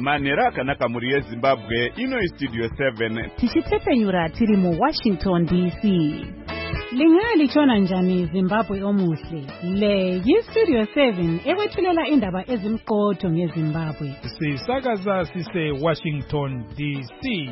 Manera akanaka muri yeZimbabwe ino iStudio 7 tichitepenyura tiri mu Washington DC. Lingalitshona njani Zimbabwe omuhle? Le yiStudio 7 ekwethulela indaba ezimqotho ngeZimbabwe. Sisakaza sise Washington DC.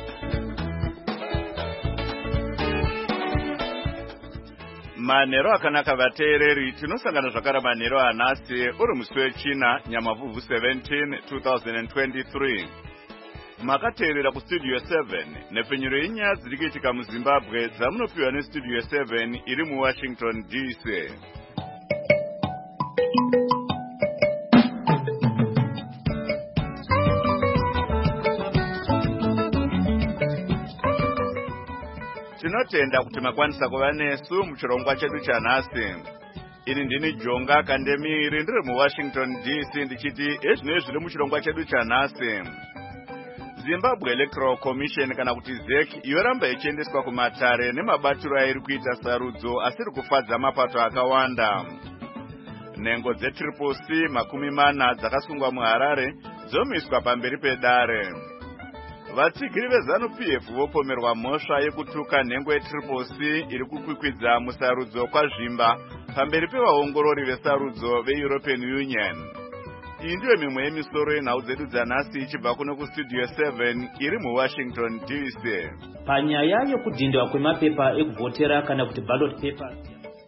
Manero akanaka vateereri tinosangana zvakare manero anhasi uri musi wechina Nyamavhuvhu 17 2023. Makateerera kuStudio 7 nepfenyuro yenyaya dziri kuitika muZimbabwe dzamunopiwa neStudio 7 iri muWashington DC. Tinotenda kuti makwanisa kuva nesu muchirongwa chedu chanhasi. Ini ndini Jonga Kandemiri ndiri muWashington DC ndichiti ezvinoi zviri muchirongwa chedu chanhasi. Zimbabwe Electoral Commission kana kuti ZEC yoramba ichiendeswa kumatare nemabatiro airi kuita sarudzo asiri kufadza mapato akawanda. Nhengo dzeCCC 40 dzakasungwa muHarare dzomiswa pamberi pedare. Vatsigiri veZANU-PF vopomerwa mhosva yekutuka nhengo yeCCC iri kukwikwidza musarudzo kwazvimba pamberi pevaongorori vesarudzo veEuropean Union. Iyi ndiyo mimwe yemisoro yenhau dzedu dzanhasi ichibva kuno kuStudio 7 iri muWashington DC. Panyaya yokudhindwa kwemapepa ekuvhotera kana kuti ballot papers.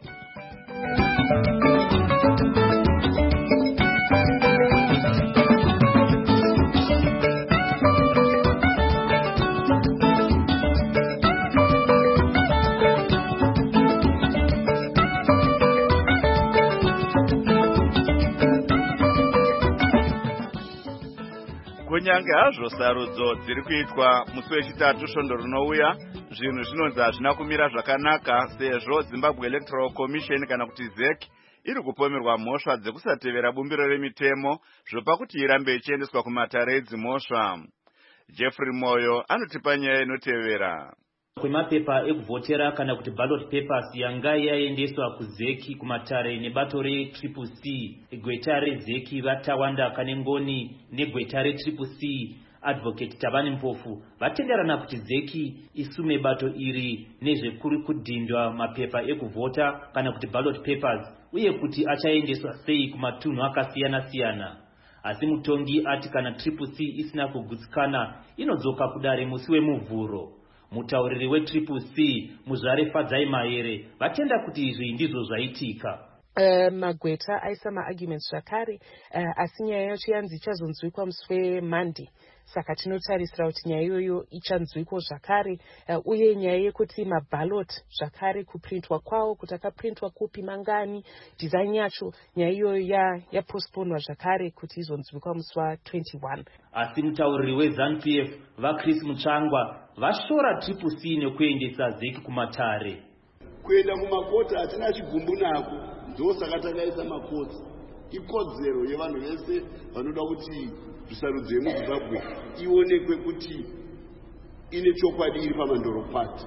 Kunyange hazvo sarudzo dziri kuitwa musi wechitatu svondo rinouya, zvinhu zvinonzi hazvina kumira zvakanaka sezvo Zimbabwe Electoral Commission kana kuti ZEC iri kupomerwa mhosva dzekusatevera bumbiro remitemo zvopa kuti irambe ichiendeswa kumatare edzimhosva. Jeffrey Moyo anotipa nyaya inotevera. Kwemapepa ekuvhotera kana kuti ballot papers yanga yaendeswa kuZEC kumatare nebato reCCC, gweta reZEC vaTawanda Kanengoni negweta reCCC Advocate Tabani Mpofu vatenderana kuti ZEC isume bato iri nezvekuri kudhindwa mapepa ekuvhota kana kuti ballot papers uye kuti achaendeswa sei kumatunhu akasiyana-siyana. Asi mutongi ati kana CCC isina kugutsikana inodzoka kudare musi wemuvhuro. Mutauriri weCCC Muzvare Fadzai Maere vatenda kuti izvi ndizvo zvaitika. Magweta aisa maarguments zvakare asi nyaya yacho yanzi ichazonzwikwa musi weMonday. Saka tinotarisira kuti nyaya iyoyo ichanzwikwa zvakare uye nyaya yekuti maballot zvakare kuprintwa kwawo kuti akaprintwa kupi mangani design yacho nyaya iyoyo yapostponwa zvakare kuti izonzwikwa musi wa21. Asi mutauriri weZANU-PF vaChris Mutsvangwa vashora CCC nekuendesa ZEC kumatare. Kuenda kumakoti hatina chigumbu nako, ndosaka takaisa makoti. Ikodzero yevanhu vese vanoda kuti sarudzo yemuZimbabwe ionekwe kuti ine chokwadi iri pamandorokwati.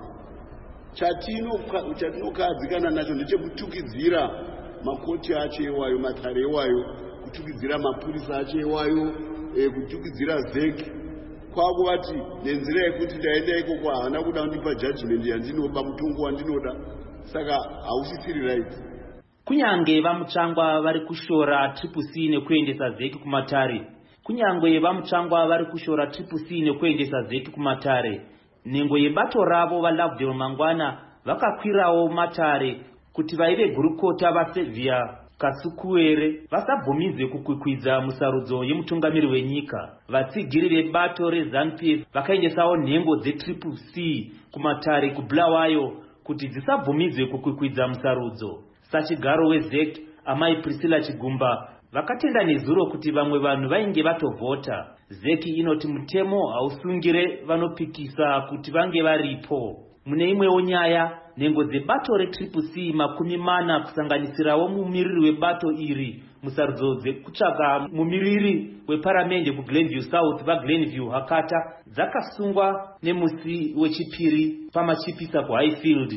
Chatinokadzikana nacho ndechekutukidzira makoti acho ewayo, matare ewayo, kutukidzira mapurisa acho ewayo, kutukidzira ZEC. Kwakuvati nenzira yekuti ndaenda ikoko havana kuda kundipa judgment yandinoba, mutongo wandinoda, saka hausisiri right. Kunyange vaMutsvangwa vari kushora CCC nekuendesa ZEC kumatare. Kunyange vaMutsvangwa vari kushora CCC nekuendesa ZEC kumatare. Nhengo yebato ravo vaLovedale Mangwana vakakwirawo matare kuti vaive gurukota vaSylvia Kasukuwere vasabvumidzwe kukwikwidza musarudzo yemutungamiri wenyika. Vatsigiri vebato reZANU-PF vakaendesawo nhengo dzeCCC kumatare kuBulawayo kuti dzisabvumidzwe kukwikwidza musarudzo. Sachigaro weZEC Amai Priscilla Chigumba vakatenda nezuro kuti vamwe vanhu vainge vatovhota. ZEC inoti mutemo hausungire vanopikisa kuti vange varipo. Mune imwewo nyaya, nhengo dzebato reCCC 40 kusanganisirawo mumiriri webato iri musarudzo dzekutsvaga mumiriri weparamende kuGlenview South vaGlenview Hakata dzakasungwa nemusi wechipiri pamachipisa kuHighfield.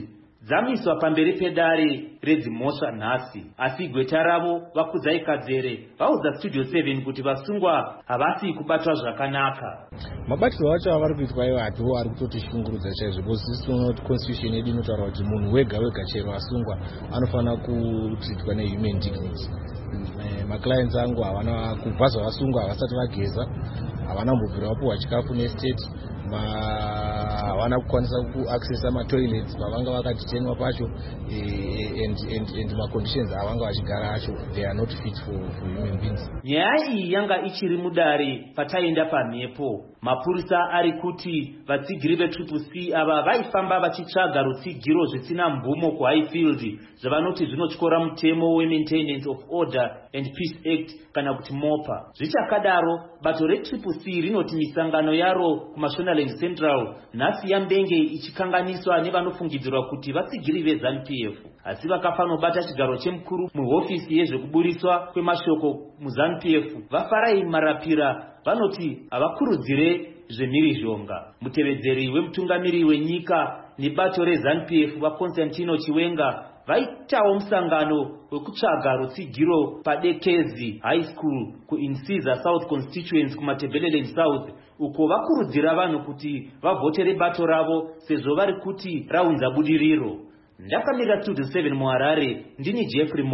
dzamiswa pamberi pedare redzimhosva nhasi, asi gweta ravo Vakudzai Kadzere vaudza Studio 7 kuti vasungwa havasi kubatwa zvakanaka. Mabatirwo acho avari kuitwa ivo ndiwo ari kutotishungurudza chaizvo, because tinoona kuti constitution yedu inotaura kuti munhu wega wega chero asungwa anofanira kutreatwa nehuman dignity. Maclients angu havana kubva zvavasungwa havasati vageza, havana mbobvira vapuhwa chikafu nestate, havana kukwanisa kuaccessa matoilets pavanga vakaditenwa pacho, and maconditions avanga vachigara acho, they are not fit for human beings. Nyaya iyi yanga ichiri mudare pataenda pamhepo. Mapurisa ari kuti vatsigiri veCCC ava vaifamba vachitsvaga rutsigiro zvisina mvumo kuHighfield, zvavanoti zvinotyora mutemo weMaintenance of Order and Peace Act kana kuti MOPA. Zvichakadaro, bato reCCC rinoti misangano yaro kuMashonaland Central nhasi yambenge ichikanganiswa nevanofungidzirwa kuti vatsigiri veZANU-PF, asi vakafanobata chigaro chemukuru muhofisi yezvekuburiswa kwemashoko muZANU-PF Vafarai Marapira vanoti havakurudzire zvemhirizhonga. Mutevedzeri wemutungamiri wenyika nebato reZANU-PF vaConstantino Chiwenga vaitawo musangano wekutsvaga rutsigiro paDekezi High School kuInsiza South Constituency kuMatebeleland South, uko vakurudzira vanhu kuti vavhotere bato ravo sezvo vari kuti raunza budiriro. Ndakamira Studio 7 muHarare, ndini Jeffrey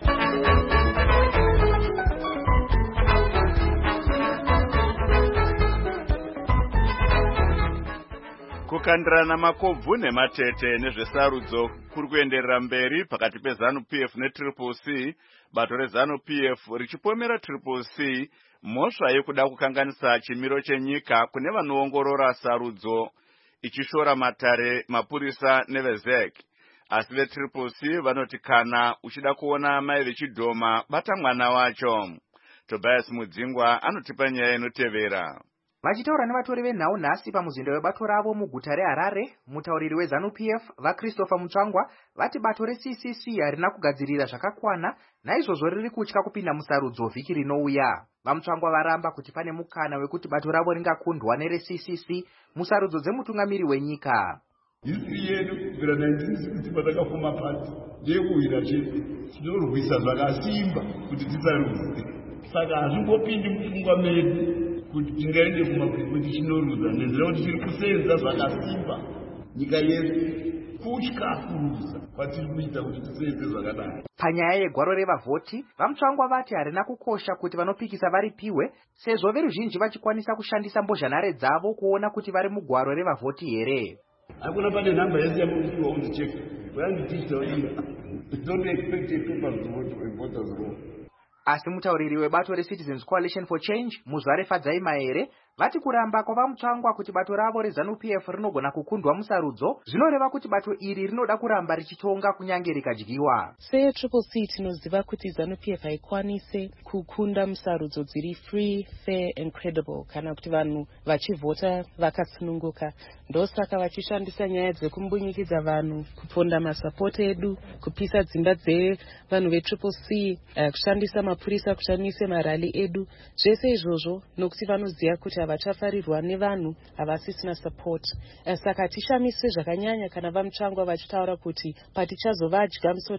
Kukandirana makobvu nematete nezvesarudzo kuri kuenderera mberi pakati peZANU-PF neCCC, bato reZANU-PF richipomera CCC mhosva yekuda kukanganisa chimiro chenyika kune vanoongorora sarudzo, ichishora matare, mapurisa neveZEC. Asi veCCC vanoti kana uchida kuona mai vechidhoma bata mwana wacho. Tobias Mudzingwa anotipa nyaya inotevera. Vachitaura nevatori venhau nhasi pamuzinda webato ravo muguta reHarare, mutauriri weZANU-PF vaChristopher Mutsvangwa vati bato reCCC harina kugadzirira zvakakwana, naizvozvo riri kutya kupinda musarudzo vhiki rinouya. VaMutsvangwa varamba kuti pane mukana wekuti bato ravo ringakundwa nereCCC musarudzo dzemutungamiri wenyika. History yedu kubvira 1960 patakafuma pati ndeyekuhwira chete, tinorwisa zvakasimba kuti tisarudze. Saka hazvingopindi mupfungwa medu kuti tingaende kumabviko tichinorudza, nenzira kuti tiri kusenza zvakasimba nyika yedu, kutya kuruza kwatiri kuita kuti tisenze zvakadai. Panyaya yegwaro revavhoti, vaMutsvangwa vati harina kukosha kuti vanopikisa varipiwe, sezvo veruzhinji vachikwanisa kushandisa mbozhanhare dzavo kuona kuti vari mugwaro revavhoti here. Hakuna pane nhamba yese yamupiwa uzicheka. Vayanditicha iya. Don't expect a paper to vote for voters roll. Asi mutauriri webato reCitizens Coalition for Change, Muzvare Fadzai Maere, vati kuramba kwavaMutsvangwa kuti bato ravo reZANU-PF rinogona kukundwa musarudzo zvinoreva kuti bato iri rinoda kuramba richitonga kunyange rikadyiwa. SeCCC tinoziva kuti ZANU-PF haikwanise kukunda musarudzo dziri free, fair and credible kana kuti vanhu vachivhota vakasununguka. Ndosaka vachishandisa nyaya dzekumbunyikidzwa vanhu, kuponda masapoti edu, kupisa dzimba dzevanhu veCCC, kushandisa mapurisa kushandisa marali edu. Zvese izvozvo nokuti vanoziva kuti havachafarirwa nevanhu havasisina support. Saka tishamiswe zvakanyanya kana vaMutsvangwa vachitaura kuti patichazovadya musi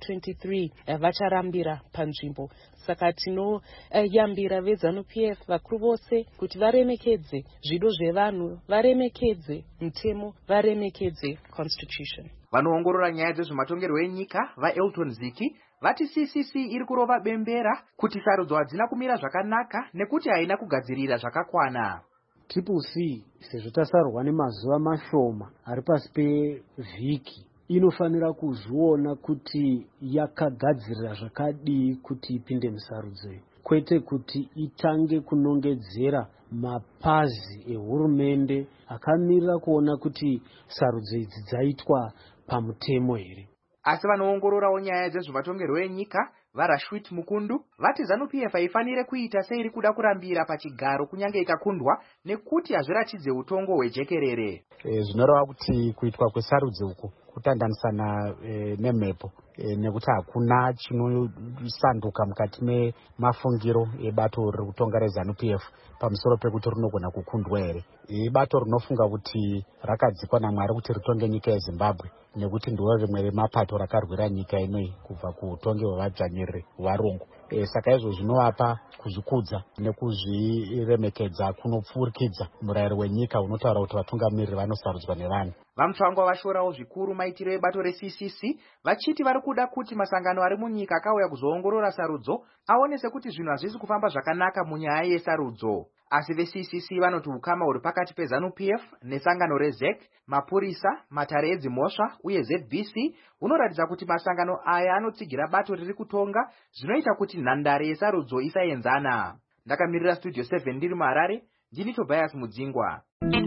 23 vacharambira panzvimbo. Saka tinoyambira veZANU-PF vakuru vose kuti varemekedze zvido zvevanhu, varemekedze mutemo, varemekedze constitution. Vanoongorora nyaya dzezvematongerwo enyika vaElton Ziki vati CCC iri kurova bembera kuti sarudzo hadzina kumira zvakanaka nekuti haina kugadzirira zvakakwana. CCC sezvo tasarurwa nemazuva mashoma ari pasi pevhiki, inofanira kuzviona kuti yakagadzirira zvakadii kuti ipinde musarudzo, kwete kuti itange kunongedzera mapazi ehurumende akamirira kuona kuti sarudzo idzi dzaitwa pamutemo here. Asi vanoongororawo nyaya dzezvematongerwo enyika vaRashwit Mukundu vati ZANU-PF haifanire kuita seiri kuda kurambira pachigaro kunyange ikakundwa nekuti hazviratidze utongo hwejekerere. Zvinoreva kuti kuitwa kwesarudzo uku kutandanisana nemhepo. nekuti hakuna chinosanduka mukati memafungiro ebato riri kutonga reZANU-PF pamusoro pekuti rinogona kukundwa here. Ibato rinofunga kuti rakadzikwa naMwari kuti ritonge nyika yeZimbabwe, nekuti ndiro rimwe remapato rakarwira nyika inoi kubva kuutongi hwevadzvanyiriri varungu. Saka izvo zvinovapa kuzvikudza nekuzviremekedza kunopfurikidza murayiro wenyika unotaura kuti vatungamiriri vanosarudzwa nevanhu. Vamutsvangwa vashorawo zvikuru maitiro ebato reCCC, vachiti vari kuda kuti masangano ari munyika akauya kuzoongorora sarudzo aonese kuti zvinhu hazvisi kufamba zvakanaka munyaya yesarudzo. Asi veCCC vanoti ukama huri pakati peZANU-PF nesangano reZEC, mapurisa, matare edzimhosva uye ZBC hunoratidza kuti masangano aya anotsigira bato riri kutonga, zvinoita kuti nhandare yesarudzo isaenzana. Ndakamirira Studio 7 ndiri muHarare, ndini Tobias Mudzingwa.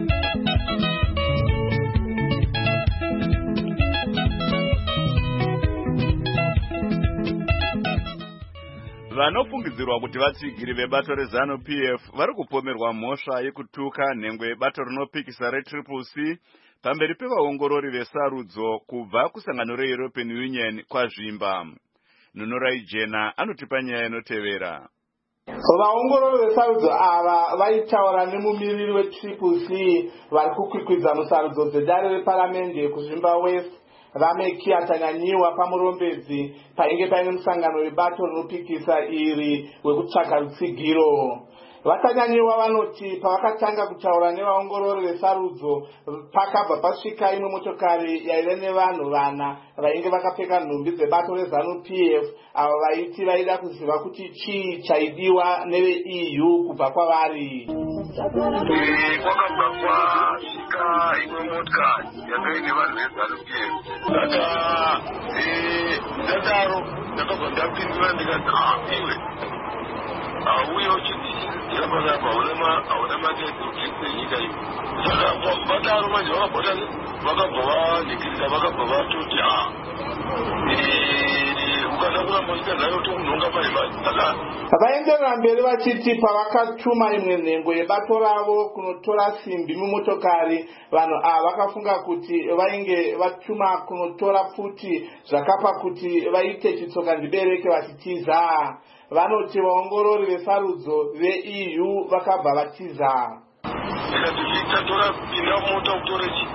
Vanofungidzirwa kuti vatsigiri vebato reZANU-PF vari kupomerwa mhosva yekutuka nhengwe yebato rinopikisa reCCC pamberi pevaongorori vesarudzo kubva kusangano reEuropean Union kwazvimba. Nunurai Jena anotipa nyaya inotevera. Vaongorori vesarudzo ava vaitaura nemumiriri weCCC vari kukwikwidza musarudzo dzedare reparamende yekuzvimba West Vameki Atanyanyiwa pamurombedzi painge paine musangano webato rinopikisa iri wekutsvaka rutsigiro. Vatanyanyiwa vanoti pavakatanga kutaura nevaongorori vesarudzo pakabva pasvika imwe motokari yaive nevanhu vana vainge vakapfeka nhumbi dzebato reZANU-PF avo vaiti vaida kuziva kuti chii chaidiwa neveEU kubva kwavari. Kwakabva kwasvika imwe motikari yakaine vanhu veZANU-PF. Ndadaro ndakabva ndapindura ndikati iwe auye uchiti yapanapa hauna matete uchiise nyika iyi. Saka vadaro manje vakabva vanhikirisa vakabva vatoti ukada kuramba nyika dzayo tokunhonga paimai. Saka vaenderera mberi vachiti pavakatuma imwe nhengo yebato ravo kunotora simbi mumotokari, vanhu ava vakafunga kuti vainge vatuma kunotora pfuti zvakapa kuti vaite chitsoka ndibereke vachitiza. Vanoti vaongorori vesarudzo veEU vakabva vatiza. Tatora pinda mota kutore chi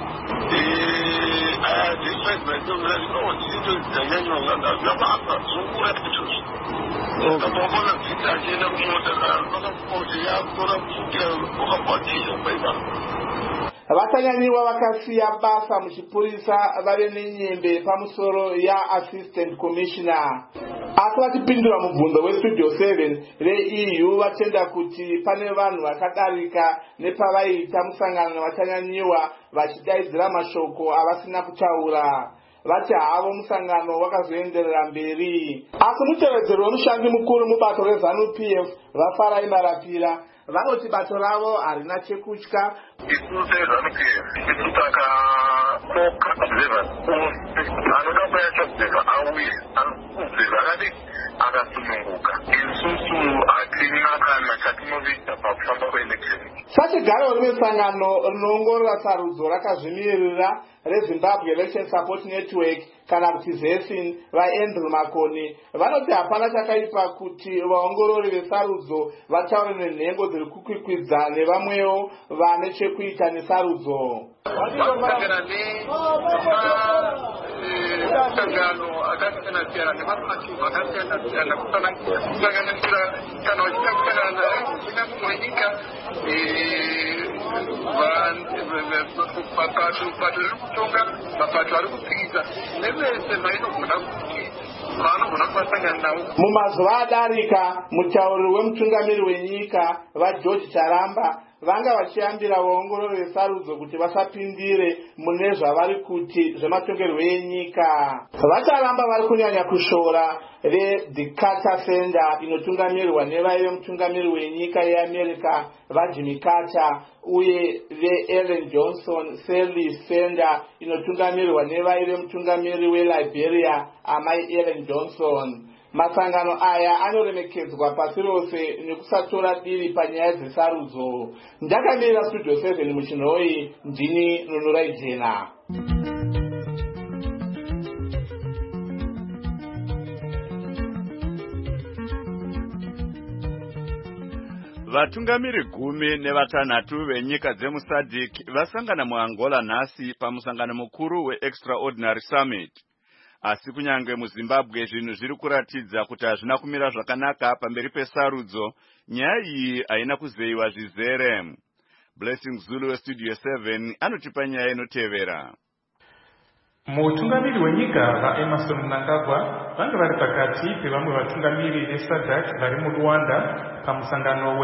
this my so that no this Danyanywa nganda baba zungura tutushi. Kabona kitachena mota baka kuti yakora kuti okapatisha baiba. Vatanyanyiwa vakasiya basa muchipurisa vave nenyembe pamusoro yaAssistant Commissioner. Asi vachipindura mubvunzo weStudio 7 reEU vatenda kuti pane vanhu vakadarika nepavaiita musangano navatanyanyiwa vachidaidzira mashoko avasina kutaura. Vati havo musangano wakazoenderera mberi. Asi mutevedzeri wemushandi mukuru mubato reZANU-PF vaFarai Marapira vanoti bato ravo harina chekutya. Sachigaro remesangano rinoongorora sarudzo rakazvimirira reZimbabwe Election Support Network kana kuti ZESIN vaAndrew Makoni vanoti hapana chakaipa kuti vaongorori vesarudzo vataure nenhengo dziri kukwikwidza nevamwewo vane chekuita nesarudzo. Sangano akasiyana siyana nemapatu akasiyana siyana kusanganisira kana vachitakana munyika mapato riri kutonga mapato ari kupikisa nevese vainogona kuti vanogona kuvasangana navo. Mumazuva adarika mutauriri wemutungamiri wenyika vaGeorge Charamba vanga vachiyambira vaongorori vesarudzo kuti vasapindire mune zvavari kuti zvematongerwo enyika. Vacharamba vari kunyanya kushora veThe Carter Center inotungamirwa nevaive mutungamiri wenyika yeAmerica vaJimmy Carter uye veEllen Johnson Service Center inotungamirwa nevaive mutungamiri weLiberia amai Ellen Johnson. Masangano aya anoremekedzwa pasi rose nekusatora diri panyaya dzesarudzo. Ndakamirira Studio 7 muchinhoi, ndini Nunurai Jena. Vatungamiri 16 venyika dzemuSADC vasangana muAngola nhasi pamusangano mukuru weExtraordinary Summit. Asi kunyange muZimbabwe zvinhu zviri kuratidza kuti hazvina kumira zvakanaka pamberi pesarudzo, nyaya iyi haina kuzeyiwa zvizere. Blessing Zulu weStudio 7 anotipa nyaya inotevera. Mutungamiri wenyika vaEmmerson Mnangagwa vange vari pakati pevamwe vatungamiri veSADC vari muRwanda pamusangano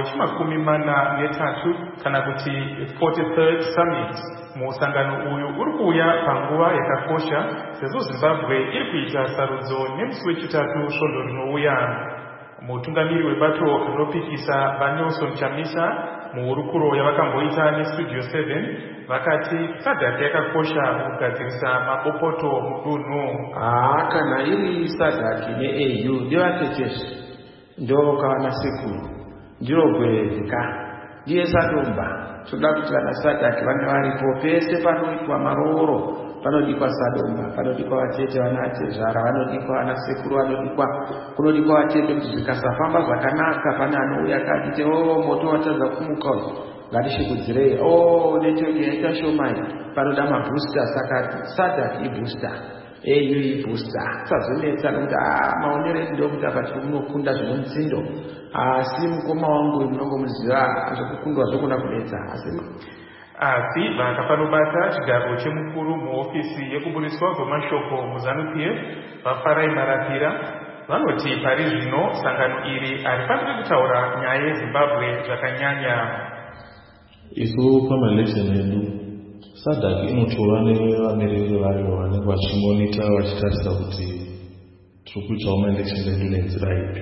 we43 kana kuti 43rd Summit. Musangano uyu uri kuuya panguva yakakosha sezvo Zimbabwe iri kuita sarudzo nemusi wechitatu svondo rinouya. Mutungamiri webato rinopikisa vaNelson Chamisa muhurukuro yavakamboita neStudio 7 vakati SADC yakakosha kugadzirisa mabopoto mudunhu. Kana iri SADC neAU ndivatetesi ndokana sekuru ndirogwedzeka ndiye sadomba. Toda kuti vana SADC vange varipo pese panoitwa marooro, panodikwa sadomba, panodikwa vatete vana tezvara, vanodikwa vana sekuru, kunodikwa vatete kuti zvikasafamba zvakanaka pane anouya akati moto watadza kumuka ngatishikudzirei network yaita shomai panoda mabooster. Saka SADC ibooster, AU ibooster. Sazonetsa nokuti maonero edu ndokuti apa tiri kunokunda zvine mutsindo, asi mukoma wangu munongomuziva zvokukundwa zvokuna kunetsa asi vakapanobata chigaro chemukuru muofisi yekuburiswa kwemashoko muZANU-PF vaFarai Marapira vanoti pari zvino sangano iri harifaniri kutaura nyaya yeZimbabwe zvakanyanya. Isu pamaelection edu SADC inotora nevamiriri vayo vanenge vachimonita vachitarisa kuti tiri kuitawo maelection edu nenzira ipi.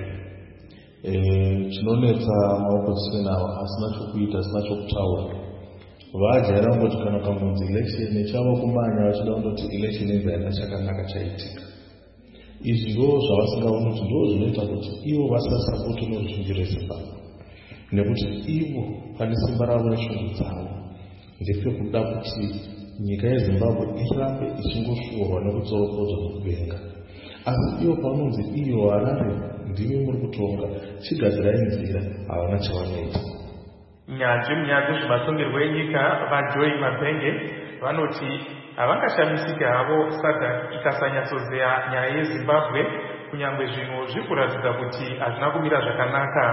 Chinonetsa maopposition avo asina chokuita, asina chokutaura. Vajaira kungoti kana kamunzi election chavo kumanya vachida kundoti election idzi haina chakanaka chaitika. Izvi ndo zvavasingaoni kuti ndo zvinoita kuti ivo vasasapoti noruzhinji rweZimbabwe, nekuti ivo pane simba ravo neshungu dzavo ndepekuda kuti nyika yeZimbabwe irambe ichingoshuurwa nekutsorokodzwa nokuvenga. Asi ivo panonzi iyo Harare ndimi muri kutonga, chigadzirai nzira, havana chavanoita. Nyanzvi munyaya dzezvematongerwo enyika vaJoy Mabhenge vanoti havangashamisiki havo SADC ikasanyatsozeya nyaya yeZimbabwe, kunyange zvinhu zviri kuratidza kuti hazvina kumira zvakanaka.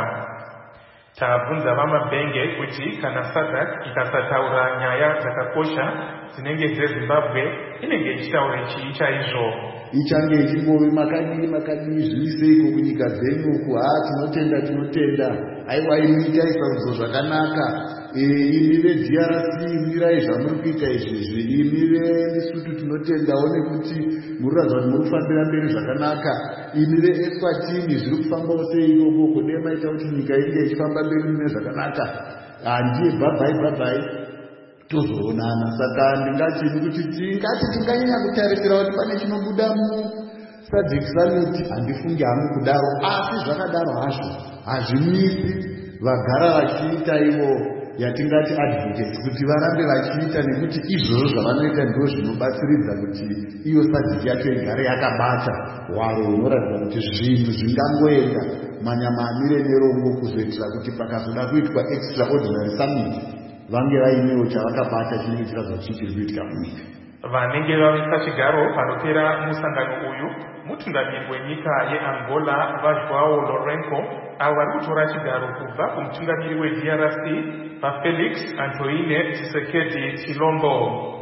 Tabvunza vaMabhenge kuti kana SADC ikasataura nyaya dzakakosha dzinenge dzeZimbabwe inenge ichitaura chii chaizvo. Ichange ichingove makadii zviseiko kunyika dzenyuku, tinotenda aiwa inoita isarudzo zvakanaka. Imi veDRC mirai zvamuri kuita izvizvi, imi veLesotho tinotendawo nekuti muriratidza kuti muri kufambira mberi zvakanaka. Imi veEswatini zviri kufambawo seikoko, kune maita kuti nyika inge ichifamba mberi mune zvakanaka. Handiye bhabhai tozoonana. Saka ndingati kuti tinganyanya kutarisira kuti pane chinobuda muSADC Summit. Handifungi hangu kudaro, asi zvakadaro hazvo hazvimisi vagara vachiita ivo yatingati advocates kuti varambe vachiita, nekuti izvozvo zvavanoita ndizvo zvinobatsiridza kuti iyo SADC yacho igare yakabata hwaro hunoratidza kuti zvinhu zvingangoenda manyamamire nerongo, kuzoitira kuti pakazoda kuitwa Extraordinary Summit vange vainewo chavakabata chinenge chirazo chichiri kuitika munyika. Vanenge vave pachigaro panopera musangano uyu mutungamiri wenyika yeAngola vaJoão Lourenço, avo vari kutora chigaro kubva kumutungamiri weDRC vaFelix Antoine Tshisekedi Tshilombo.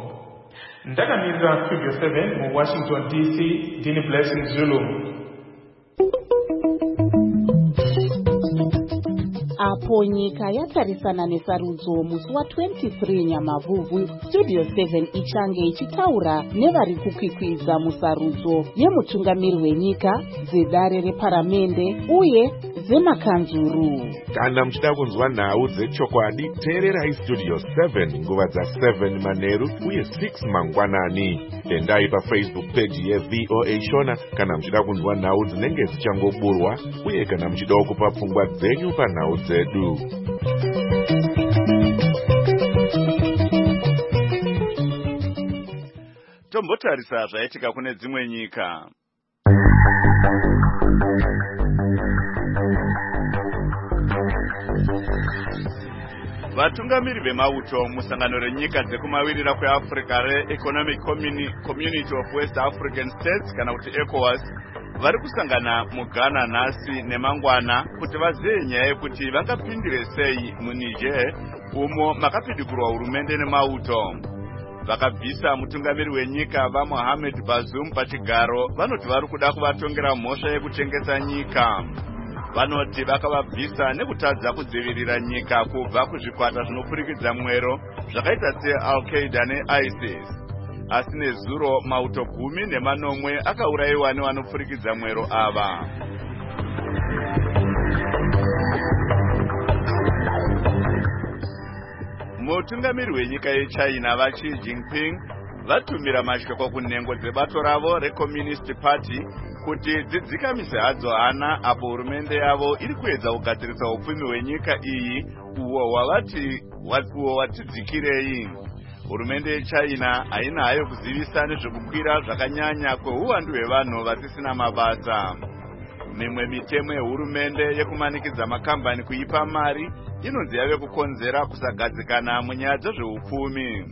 Ndakamirira Studio 7 muWashington DC, ndini Blessing Zulu. Apo nyika yatarisana nesarudzo musi wa23 Nyamavhuvhu, Studio 7 ichange ichitaura nevari kukwikwidza musarudzo yemutungamiri wenyika, dzedare reparamende uye dzemakanzuru. Kana muchida kunzwa nhau dzechokwadi, teererai Studio 7 nguva dza7 manheru uye 6 mangwanani. Endai paFacebook page yeVOA Shona kana muchida kunzwa nhau dzinenge dzichangoburwa, uye kana muchidawo kupa pfungwa dzenyu panhau dzedu. Tombotarisa zvaitika kune dzimwe nyika. Vatungamiri vemauto musangano renyika dzekumavirira kweAfrica reEconomic Community of West African States kana kuti ECOWAS vari kusangana muGhana nhasi nemangwana kuti vazive nyaya yekuti vangapindire sei muNiger umo makapidigurwa hurumende nemauto. Vakabvisa mutungamiri wenyika vaMohamed Bazoum pachigaro vanoti vari kuda kuvatongera mhosva yekuchengeta nyika. Vanoti vakavabvisa nekutadza kudzivirira nyika kubva kuzvikwata zvinopfurikidza mwero zvakaita seAl-Qaeda neISIS. Asi nezuro mauto 10 akaurayiwa nevanopfurikidza mwero ava. Mutungamiri wenyika yeChina vaXi Jinping vatumira mashoko kunhengo dzebato ravo reCommunist Party kuti dzidzikamise hadzo hana apo hurumende yavo iri kuedza kugadzirisa upfumi hwenyika iyi uwo watidzikirei. Hurumende yeChina haina hayo kuzivisa nezvekukwira zvakanyanya kweuwandu hwevanhu vasisina mabasa. Mimwe mitemo yehurumende yekumanikidza makambani kuipa mari inonzi yave kukonzera kusagadzikana munyaya dzezveupfumi.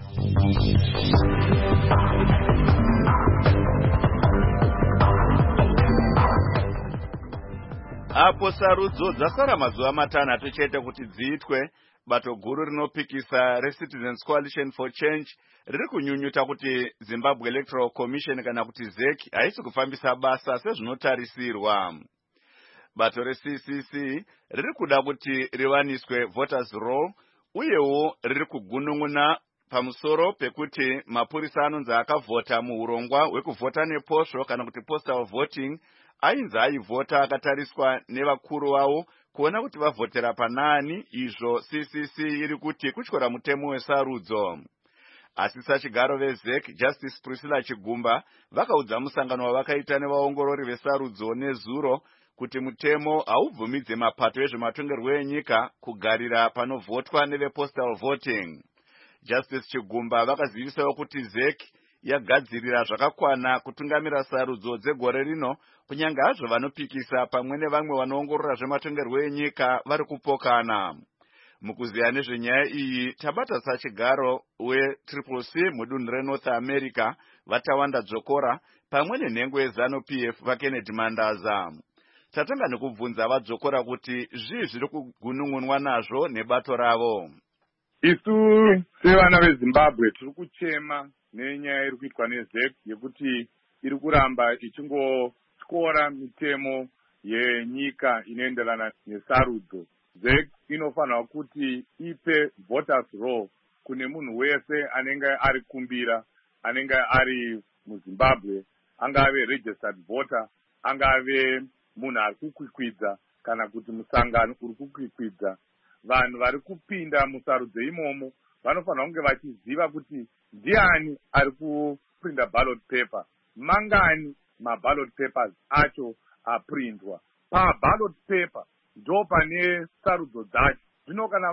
Apo sarudzo dzasara mazuva matanhatu chete kuti dziitwe, bato guru rinopikisa reCitizens Coalition for Change riri kunyunyuta kuti Zimbabwe Electoral Commission kana kuti ZEC haisi kufambisa basa sezvinotarisirwa. Bato reCCC riri kuda kuti riwaniswe voters roll uyewo riri kugunun'una pamusoro pekuti mapurisa anonzi akavhota muurongwa hwekuvhota neposho kana kuti postal voting ainzi aivhota akatariswa nevakuru vavo kuona kuti vavhotera panani. Izvo CCC iri kuti kutyora mutemo wesarudzo. Asi sachigaro veZEC Justice Priscilla Chigumba vakaudza musangano wavakaita nevaongorori vesarudzo nezuro kuti mutemo haubvumidze mapato ezvematongerwo enyika kugarira panovhotwa nevepostal voting. Justice Chigumba vakazivisawo kuti ZEC yagadzirira zvakakwana kutungamira sarudzo dzegore rino, kunyange hazvo vanopikisa pamwe nevamwe vanoongorora zvematongerwo enyika vari kupokana. Mukuziya nezvenyaya iyi tabata sachigaro weCCC mudunhu reNorth America Vatawanda Dzokora pamwe nenhengo yeZANU-PF vaKennedy Mandaza. Tatanga nekubvunza vaDzokora kuti zvii zviri kugunun'unwa nazvo nebato ravo. Isu sevana veZimbabwe tiri kuchema nenyaya iri kuitwa neZEC yekuti iri kuramba ichingotyora mitemo yenyika inoenderana nesarudzo. ZEC inofanira kuti ipe voters roll kune munhu wese anenge ari kumbira, anenge ari muZimbabwe, angave registered voter, angave munhu ari kukwikwidza kana kuti musangano uri kukwikwidza. Vanhu vari kupinda musarudzo imomo vanofanira kunge vachiziva kuti ndiani ari kuprinda ballot paper, mangani maballot papers acho aprindwa. Paballot paper ndo pane sarudzo dzacho. Zvino kana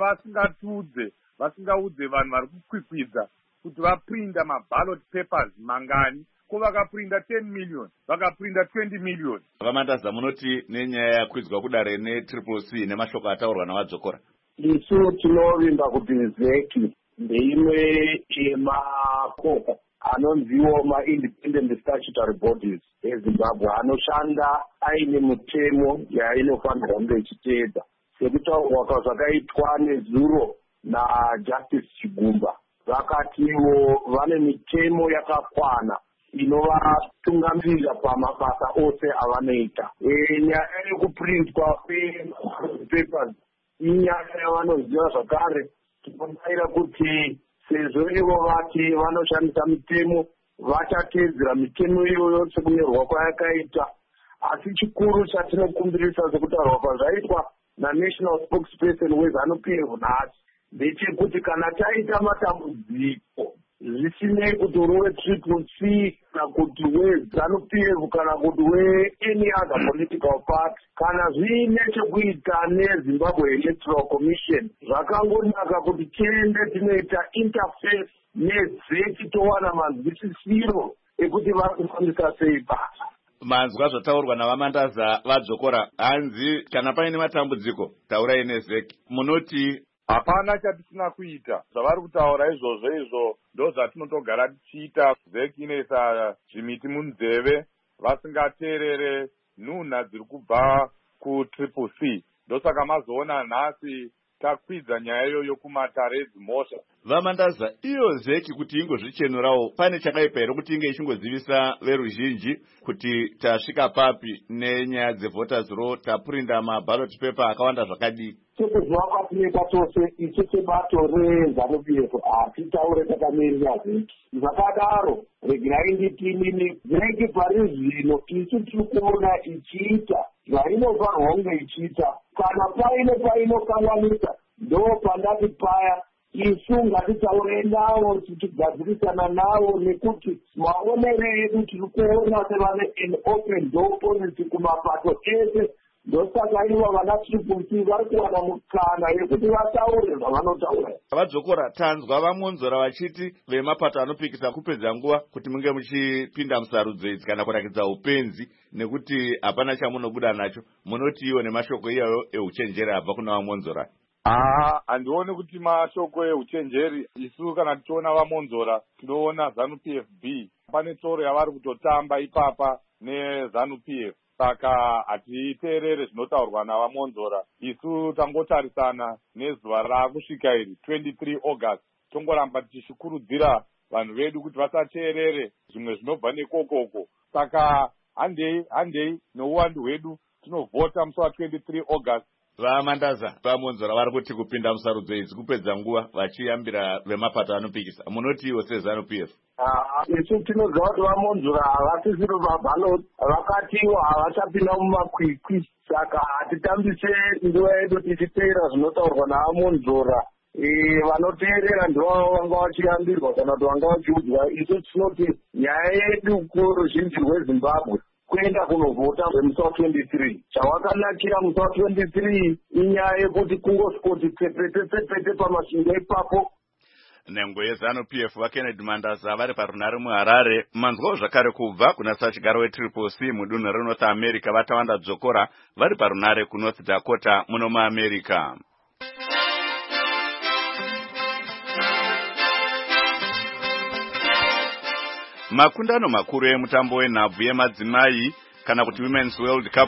vasingaudze vanhu vari kukwikwidza kuti vaprinda maballot papers mangani, ko vakaprinda 10 million, vakaprinda 20 million. Vamandaza munoti nenyaya yakwidzwa kudare neCCC nemashoko ataurwa navadzokora. Isu tinovimba kuti ZEC ndeimwe yemakoko anonziwo ma-independent statutory bodies eZimbabwe anoshanda aine mutemo yainofanirwa kunge ichiteedza. Sekutaurwa zvakaitwa nezuro naJustice Chigumba, vakatiwo vane mitemo yakakwana inovatungamirira pamabasa ose avanoita. Nyaya yekuprintwa kwepapers inyaya yavanoziva zvakare. Tinodaira kuti sezvo ivo vati vanoshandisa mitemo vachateedzera mitemo iyoyo sekunyorwa kwayakaita. Asi chikuru chatinokumbirisa sekutaurwa kwazvaitwa naNational Spokesperson weZANU-PF nhasi ndechekuti kana taita matambudziko zvisinei kuti uri weCCC kana kuti weZANU-PF kana kuti we-any other political party, kana zviine chekuita neZimbabwe Electoral Commission, zvakangonaka kuti tiende tinoita interface neZEC towana manzwisisiro ekuti vari kufambisa sei basa. Manzwa zvataurwa navamandaza vadzokora hanzi kana paine matambudziko taurai neZEC. Munoti hapana chatisina kuita. Zvavari kutaura izvo ndo zvatinotogara tichiita. ZEC inoisa zvimiti munzeve vasingateerere nhunha dziri kubva kutriple C. Ndosaka mazoona nhasi takwidza nyaya iyoyo kumatare edzimhosva. Vamandaza, iyo ZEC kuti ingozvichenurawo, pane chakaipa here kuti inge ichingozivisa veruzhinji kuti tasvika papi nenyaya dzevoters roll, tapurinda maballot paper akawanda zvakadii? Sekuziva kwatineka tose isu sebato reZANU-PF hatitaure takamirira ZEC. Zvakadaro regai nditinini ZEC pari zvino isu tiri kuona ichiita zvainofanirwa kunge ichiita. Kana painokanganisa ndo pandati paya isu ngatitaure navo tichigadzirisana navo, nekuti maonere edu tiri kuona sevane an open door policy kumapato ese. Ndosaka ivo vana triple C vari kuwana mukana yekuti vataure zvavanotaura. Vadzokora tanzwa vamonzora vachiti vemapato anopikisa kupedza nguva kuti munge muchipinda musarudzo idzi kana kurakidza upenzi nekuti hapana chamunobuda nacho. Munoti iwo nemashoko iyayo euchenjeri abva kuna vamonzora? Handioni kuti mashoko euchenjeri. Isu kana tichiona vamonzora tinoona ZANU-PF-B. Pane tsoro yavari kutotamba ipapa neZANU-PF. Saka hatiteerere zvinotaurwa navamonzora. Isu tangotarisana nezuva rakusvika iri 23 August. Tongoramba tichikurudzira vanhu vedu kuti vasateerere zvimwe zvinobva nekokoko. Saka handei nouwandu hwedu tinovhota musi wa23 August. Vamandaza, vamonzora vari kuti kupinda musarudzo idzi kupedza nguva vachiyambira vemapato anopikisa. Munoti iwo seZANU-PF? Isu tinoziva kuti vamonzora havatisiru mabhaloti, vakatiwo havachapinda mumakwikwi. Saka hatitambise nguva yedu tichiteera zvinotaurwa navamonzora. Vanoteerera ndivo vanga vachiyambirwa kana kuti vanga vachiudzwa. Isu tinoti nyaya yedu kuruzhinji rweZimbabwe kuenda kunovhota musi wa23. Chawakanakira musi wa23 inyaya yekuti kungosvikoti tsepete pamasvingo ipapo. Nhengo yeZANU-PF vaKennedy Mandaza vari parunare muHarare. Manzwawo zvakare kubva kuna sachigaro wetriple C mudunhu reNorth America vatawanda dzokora vari parunare kuNorth Dakota muno muAmerica. Makundano makuru emutambo wenhabvu yemadzimai kana kuti Women's World Cup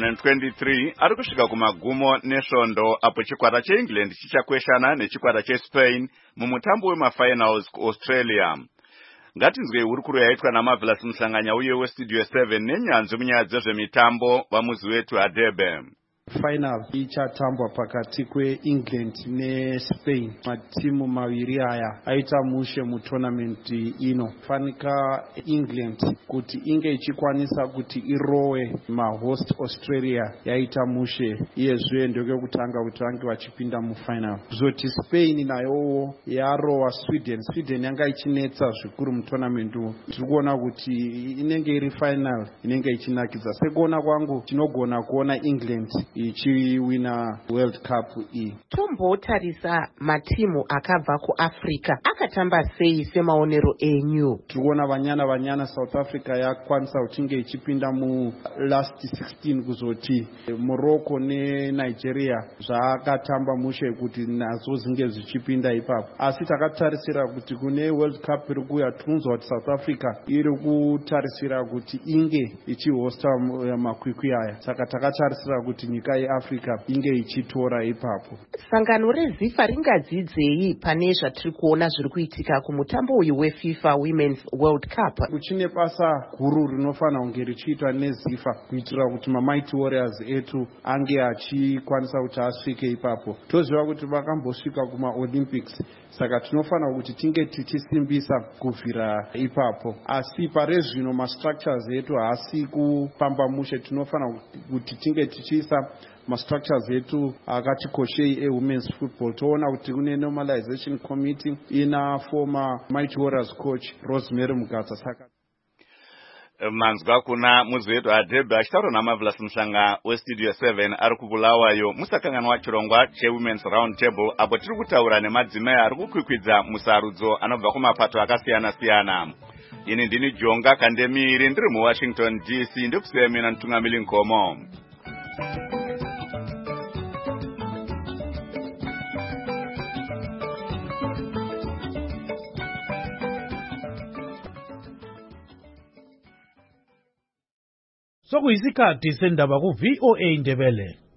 2023 ari kusvika kumagumo nesvondo apo chikwata cheEngland chichakweshana nechikwata cheSpain mumutambo wemafinals kuAustralia. Ngatinzwei hurukuro yaitwa naMarvelous Musanganya uye weStudio 7 nenyanzvi munyaya dzezvemitambo vamuzi wetu Adebe. Final ichatambwa pakati kweEngland neSpain. Matimu maviri aya aita mushe mutournament ino. Fanika England kuti inge ichikwanisa kuti irowe mahost Australia yaita mushe iyezve ndokutanga kuti vange vachipinda mufinal. Zoti Spain nayo yarowa Sweden. Sweden yanga ichinetsa zvikuru mutournament uwu. Tiri kuona kuti inenge iri final inenge ichinakidza. Sekuona kwangu tinogona kuona England ichiwina World Cup iyi. Tombotarisa matimu akabva kuAfrica akatamba sei semaonero enyu? Tikuona vanyana South Africa yakwanisa kuchinge ichipinda mu last 16 kuzoti Morocco neNigeria zvakatamba mushe kuti nazo zinge zvichipinda ipapo. Asi takatarisira kuti kune World Cup iri kuuya tunzwa kuti South Africa iri kutarisira kuti inge ichihosta makwikwi aya. Saka takatarisira kuti nyika yeAfrica inge ichitora ipapo. Sangano reZIFA ringadzidzei pane zvatiri kuona zviri kuitika kumutambo uyu weFIFA Women's World Cup? Kuchine basa guru rinofanira kunge richiitwa neZIFA kuitira kuti maMighty Warriors etu ange achikwanisa kuti asvike ipapo. Toziva kuti vakambosvika kumaOlympics, saka tinofanira kuti tinge tichisimbisa kubvira ipapo. Asi pare zvino mastructures etu haasi kupamba mushe. Tinofanira kuti tinge tichiisa mastructures etu akatikoshei ewomen's football. Toona kuti kune normalization committee ina former Mighty Warriors coach Rosemary Mugatsa. Saka manzwa kuna muzi wetu Adebe achitaura naMarvelous Musanga weStudio 7 ari kubulawayo musakanganwa chirongwa cheWomen's Round Table apo tiri kutaura nemadzimai ari kukwikwidza musarudzo anobva kumapato akasiyana-siyana. Ini ndini Jonga Kandemiri ndiri muWashington DC ndikusemena Ntungamili Nkomo. sokuyisikhathi sendaba ku-VOA Ndebele.